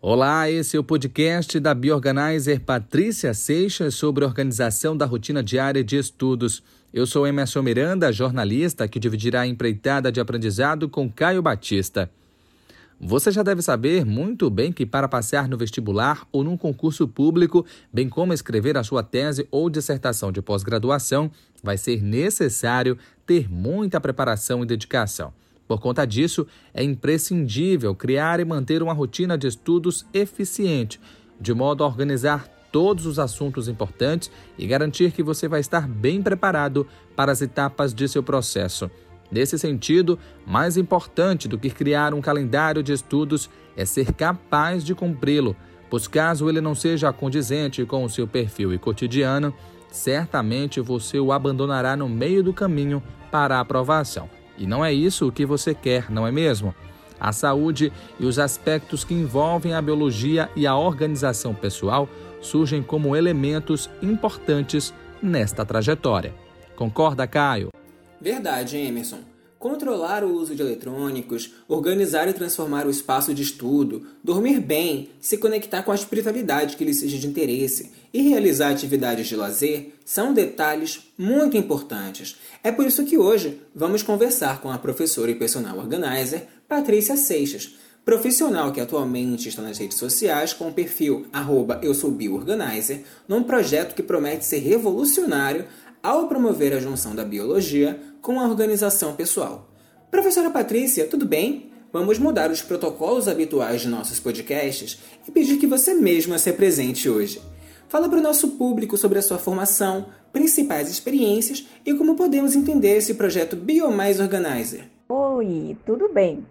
Olá, esse é o podcast da Bioorganizer Patrícia Seixas sobre organização da rotina diária de estudos. Eu sou Emerson Miranda, jornalista, que dividirá a empreitada de aprendizado com Caio Batista. Você já deve saber muito bem que para passar no vestibular ou num concurso público, bem como escrever a sua tese ou dissertação de pós-graduação, vai ser necessário ter muita preparação e dedicação. Por conta disso, é imprescindível criar e manter uma rotina de estudos eficiente, de modo a organizar todos os assuntos importantes e garantir que você vai estar bem preparado para as etapas de seu processo. Nesse sentido, mais importante do que criar um calendário de estudos é ser capaz de cumpri-lo, pois caso ele não seja condizente com o seu perfil e cotidiano, certamente você o abandonará no meio do caminho para a aprovação. E não é isso o que você quer, não é mesmo? A saúde e os aspectos que envolvem a biologia e a organização pessoal surgem como elementos importantes nesta trajetória. Concorda, Caio? Verdade, Emerson. Controlar o uso de eletrônicos, organizar e transformar o espaço de estudo, dormir bem, se conectar com a espiritualidade que lhe seja de interesse e realizar atividades de lazer são detalhes muito importantes. É por isso que hoje vamos conversar com a professora e personal organizer Patrícia Seixas, profissional que atualmente está nas redes sociais com o perfil @eusoubioorganizer, num projeto que promete ser revolucionário ao promover a junção da biologia com a organização pessoal. Professora Patrícia, tudo bem? Vamos mudar os protocolos habituais de nossos podcasts e pedir que você mesma se apresente hoje. Fala para o nosso público sobre a sua formação, principais experiências e como podemos entender esse projeto BioMais Organizer. Oi, tudo bem?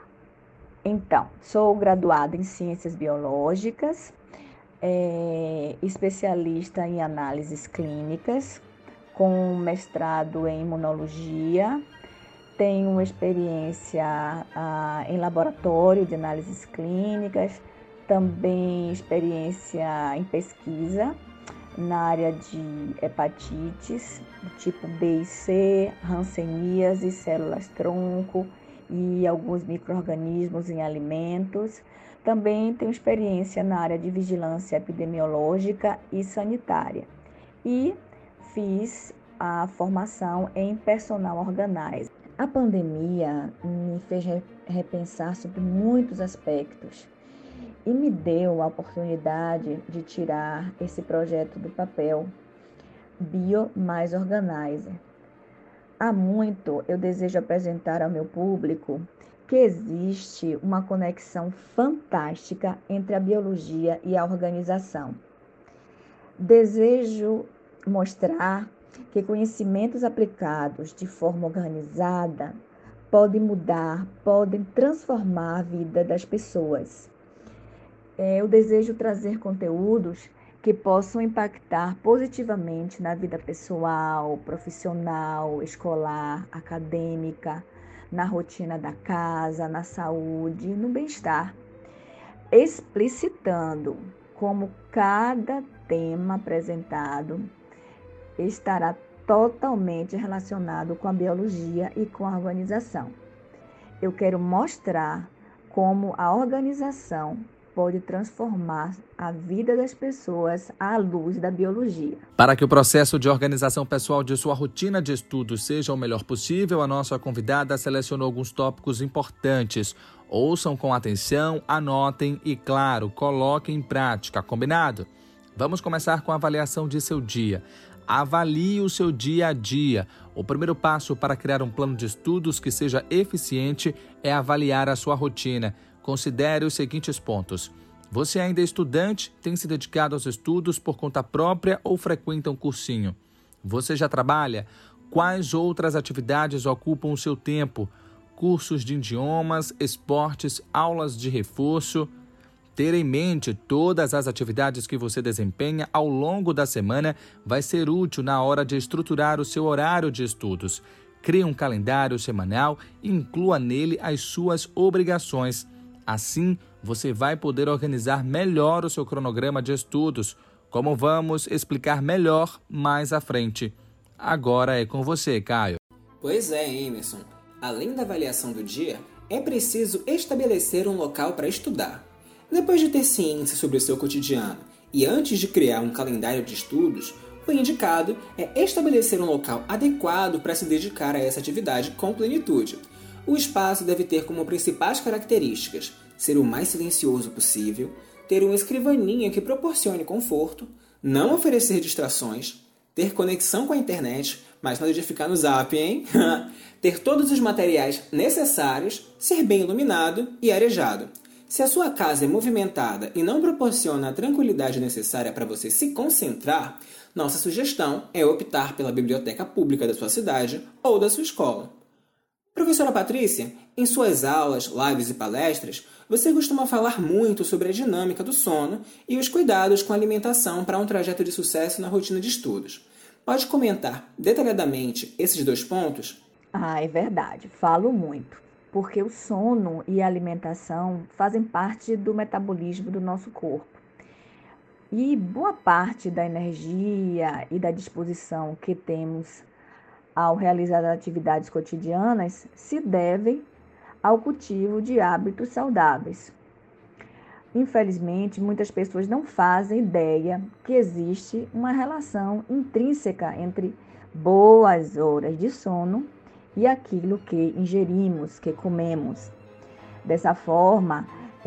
Então, sou graduada em Ciências Biológicas, especialista em análises clínicas, com mestrado em imunologia, tenho experiência em laboratório de análises clínicas, também experiência em pesquisa na área de hepatites, do tipo B e C, hanseníase, células-tronco e alguns micro-organismos em alimentos. Também tenho experiência na área de vigilância epidemiológica e sanitária. E fiz a formação em personal organizer. A pandemia me fez repensar sobre muitos aspectos e me deu a oportunidade de tirar esse projeto do papel, BioMais Organizer. Há muito eu desejo apresentar ao meu público que existe uma conexão fantástica entre a biologia e a organização. Desejo mostrar que conhecimentos aplicados de forma organizada podem mudar, podem transformar a vida das pessoas. Eu desejo trazer conteúdos que possam impactar positivamente na vida pessoal, profissional, escolar, acadêmica, na rotina da casa, na saúde, no bem-estar, explicitando como cada tema apresentado estará totalmente relacionado com a biologia e com a organização. Eu quero mostrar como a organização pode transformar a vida das pessoas à luz da biologia. Para que o processo de organização pessoal de sua rotina de estudos seja o melhor possível, a nossa convidada selecionou alguns tópicos importantes. Ouçam com atenção, anotem e, claro, coloquem em prática, combinado? Vamos começar com a avaliação de seu dia. Avalie o seu dia a dia. O primeiro passo para criar um plano de estudos que seja eficiente é avaliar a sua rotina. Considere os seguintes pontos. Você ainda é estudante, tem se dedicado aos estudos por conta própria ou frequenta um cursinho? Você já trabalha? Quais outras atividades ocupam o seu tempo? Cursos de idiomas, esportes, aulas de reforço? Ter em mente todas as atividades que você desempenha ao longo da semana vai ser útil na hora de estruturar o seu horário de estudos. Crie um calendário semanal e inclua nele as suas obrigações. Assim, você vai poder organizar melhor o seu cronograma de estudos, como vamos explicar melhor mais à frente. Agora é com você, Caio. Pois é, Emerson. Além da avaliação do dia, é preciso estabelecer um local para estudar. Depois de ter ciência sobre o seu cotidiano e antes de criar um calendário de estudos, o indicado é estabelecer um local adequado para se dedicar a essa atividade com plenitude. O espaço deve ter como principais características ser o mais silencioso possível, ter uma escrivaninha que proporcione conforto, não oferecer distrações, ter conexão com a internet, mas nada de ficar no Zap, hein? Ter todos os materiais necessários, ser bem iluminado e arejado. Se a sua casa é movimentada e não proporciona a tranquilidade necessária para você se concentrar, nossa sugestão é optar pela biblioteca pública da sua cidade ou da sua escola. Professora Patrícia, em suas aulas, lives e palestras, você costuma falar muito sobre a dinâmica do sono e os cuidados com a alimentação para um trajeto de sucesso na rotina de estudos. Pode comentar detalhadamente esses 2 pontos? É verdade, falo muito, porque o sono e a alimentação fazem parte do metabolismo do nosso corpo. E boa parte da energia e da disposição que temos ao realizar as atividades cotidianas se devem ao cultivo de hábitos saudáveis. Infelizmente, muitas pessoas não fazem ideia que existe uma relação intrínseca entre boas horas de sono e aquilo que ingerimos, que comemos. Dessa forma,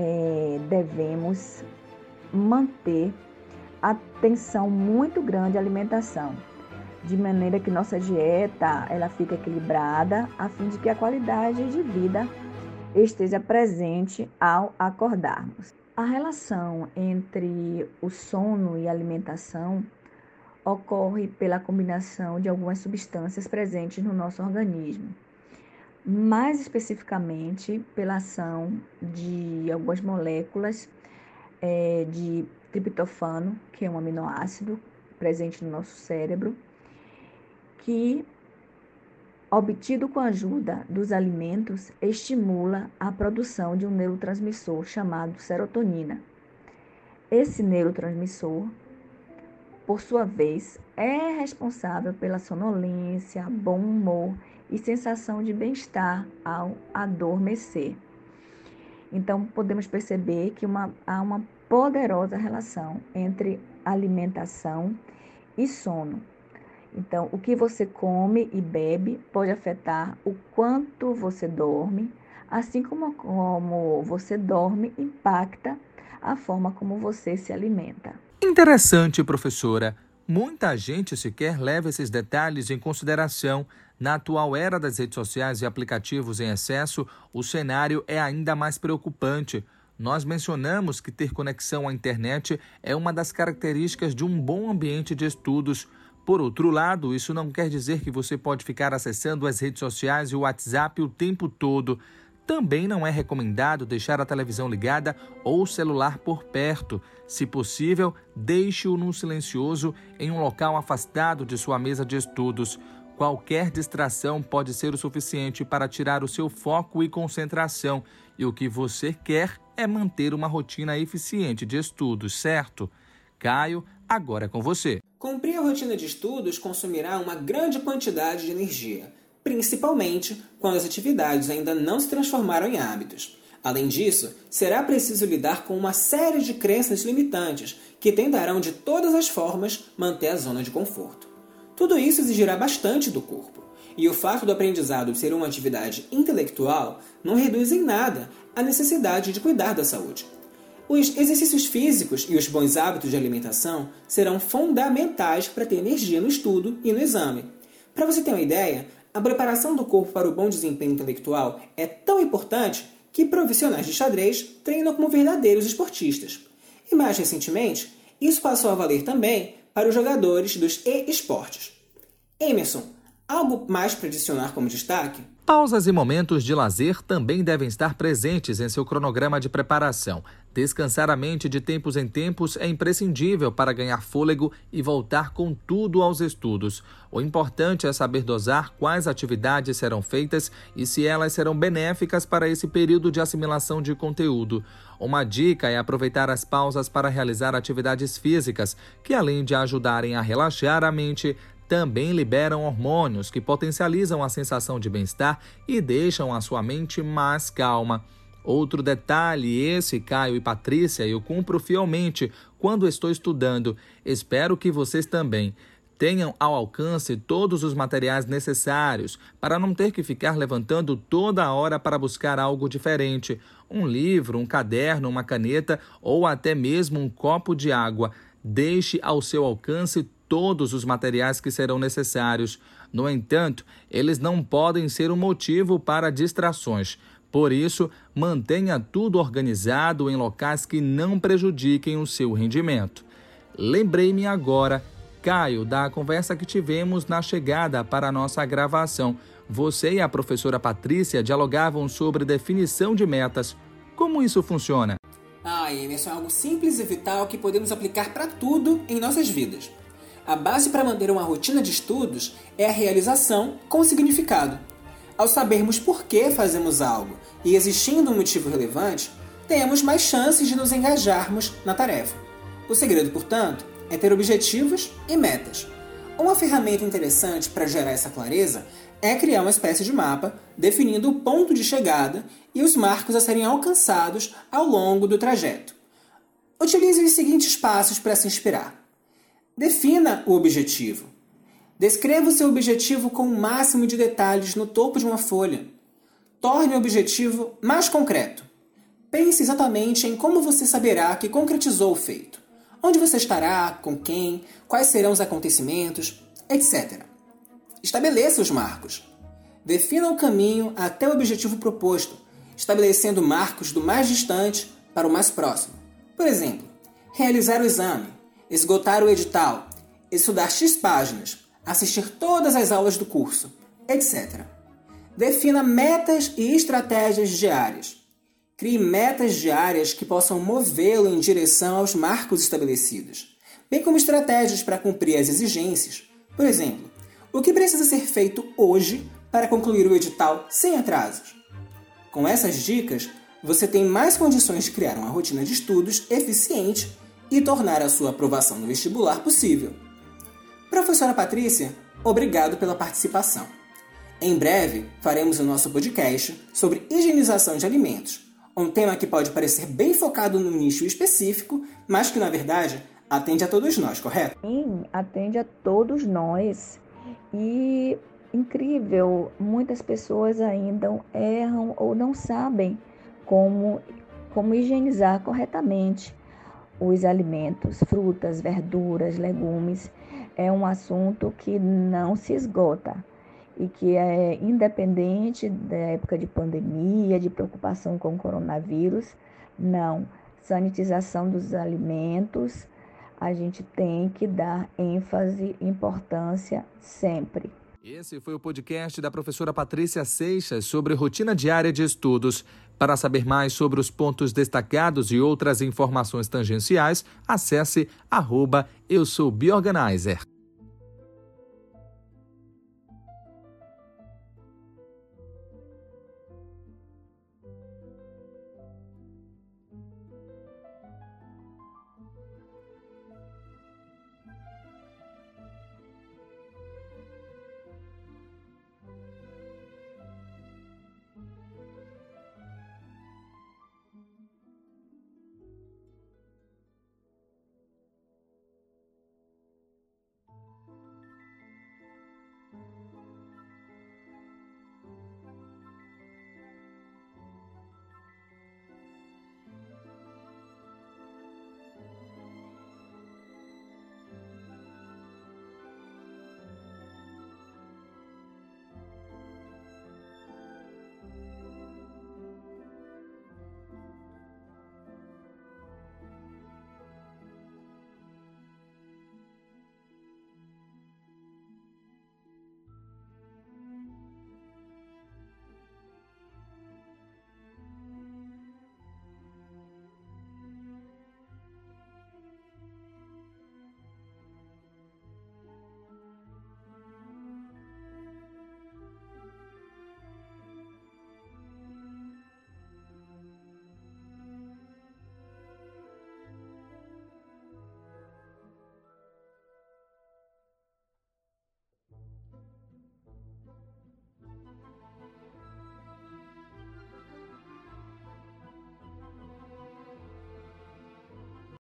devemos manter atenção muito grande à alimentação, de maneira que nossa dieta ela fique equilibrada, a fim de que a qualidade de vida esteja presente ao acordarmos. A relação entre o sono e a alimentação ocorre pela combinação de algumas substâncias presentes no nosso organismo, mais especificamente pela ação de algumas moléculas de triptofano, que é um aminoácido presente no nosso cérebro, que, obtido com a ajuda dos alimentos, estimula a produção de um neurotransmissor chamado serotonina. Esse neurotransmissor, por sua vez, é responsável pela sonolência, bom humor e sensação de bem-estar ao adormecer. Então, podemos perceber que há uma poderosa relação entre alimentação e sono. Então, o que você come e bebe pode afetar o quanto você dorme, assim como você dorme impacta a forma como você se alimenta. Interessante, professora. Muita gente sequer leva esses detalhes em consideração. Na atual era das redes sociais e aplicativos em excesso, o cenário é ainda mais preocupante. Nós mencionamos que ter conexão à internet é uma das características de um bom ambiente de estudos. Por outro lado, isso não quer dizer que você pode ficar acessando as redes sociais e o WhatsApp o tempo todo. Também não é recomendado deixar a televisão ligada ou o celular por perto. Se possível, deixe-o no silencioso em um local afastado de sua mesa de estudos. Qualquer distração pode ser o suficiente para tirar o seu foco e concentração. E o que você quer é manter uma rotina eficiente de estudos, certo? Caio, agora é com você. Cumprir a rotina de estudos consumirá uma grande quantidade de energia, principalmente quando as atividades ainda não se transformaram em hábitos. Além disso, será preciso lidar com uma série de crenças limitantes que tentarão de todas as formas manter a zona de conforto. Tudo isso exigirá bastante do corpo, e o fato do aprendizado ser uma atividade intelectual não reduz em nada a necessidade de cuidar da saúde. Os exercícios físicos e os bons hábitos de alimentação serão fundamentais para ter energia no estudo e no exame. Para você ter uma ideia, a preparação do corpo para o bom desempenho intelectual é tão importante que profissionais de xadrez treinam como verdadeiros esportistas. E mais recentemente, isso passou a valer também para os jogadores dos e-esportes. Emerson, algo mais para adicionar como destaque? Pausas e momentos de lazer também devem estar presentes em seu cronograma de preparação. Descansar a mente de tempos em tempos é imprescindível para ganhar fôlego e voltar com tudo aos estudos. O importante é saber dosar quais atividades serão feitas e se elas serão benéficas para esse período de assimilação de conteúdo. Uma dica é aproveitar as pausas para realizar atividades físicas, que além de ajudarem a relaxar a mente, também liberam hormônios que potencializam a sensação de bem-estar e deixam a sua mente mais calma. Outro detalhe, esse, Caio e Patrícia, eu cumpro fielmente quando estou estudando. Espero que vocês também tenham ao alcance todos os materiais necessários para não ter que ficar levantando toda hora para buscar algo diferente. Um livro, um caderno, uma caneta ou até mesmo um copo de água. Deixe ao seu alcance todos os materiais que serão necessários. No entanto, eles não podem ser um motivo para distrações. Por isso, mantenha tudo organizado em locais que não prejudiquem o seu rendimento. Lembrei-me agora, Caio, da conversa que tivemos na chegada para a nossa gravação. Você e a professora Patrícia dialogavam sobre definição de metas. Como isso funciona? Emerson, é algo simples e vital que podemos aplicar para tudo em nossas vidas. A base para manter uma rotina de estudos é a realização com significado. Ao sabermos por que fazemos algo e existindo um motivo relevante, temos mais chances de nos engajarmos na tarefa. O segredo, portanto, é ter objetivos e metas. Uma ferramenta interessante para gerar essa clareza é criar uma espécie de mapa definindo o ponto de chegada e os marcos a serem alcançados ao longo do trajeto. Utilize os seguintes passos para se inspirar. Defina o objetivo. Descreva o seu objetivo com o máximo de detalhes no topo de uma folha. Torne o objetivo mais concreto. Pense exatamente em como você saberá que concretizou o feito. Onde você estará, com quem, quais serão os acontecimentos, etc. Estabeleça os marcos. Defina o caminho até o objetivo proposto, estabelecendo marcos do mais distante para o mais próximo. Por exemplo, realizar o exame, esgotar o edital, estudar X páginas, assistir todas as aulas do curso, etc. Defina metas e estratégias diárias. Crie metas diárias que possam movê-lo em direção aos marcos estabelecidos, bem como estratégias para cumprir as exigências. Por exemplo, o que precisa ser feito hoje para concluir o edital sem atrasos? Com essas dicas, você tem mais condições de criar uma rotina de estudos eficiente e tornar a sua aprovação no vestibular possível. Professora Patrícia, obrigado pela participação. Em breve, faremos o nosso podcast sobre higienização de alimentos, um tema que pode parecer bem focado num nicho específico, mas que, na verdade, atende a todos nós, correto? Sim, atende a todos nós. E, incrível, muitas pessoas ainda erram ou não sabem como higienizar corretamente os alimentos, frutas, verduras, legumes. É um assunto que não se esgota e que é independente da época de pandemia, de preocupação com o coronavírus. Não, sanitização dos alimentos, a gente tem que dar ênfase e importância sempre. Esse foi o podcast da professora Patrícia Seixas sobre rotina diária de estudos. Para saber mais sobre os pontos destacados e outras informações tangenciais, acesse @EuSouBioorganizer.